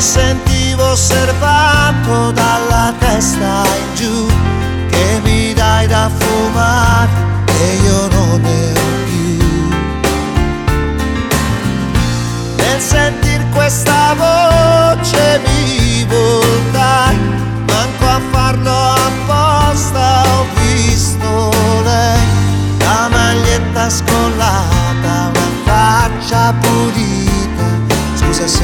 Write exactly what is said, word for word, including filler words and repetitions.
sentivo osservato dalla testa in giù, che mi dai da fumare e io non ne ho più. Nel sentir questa voce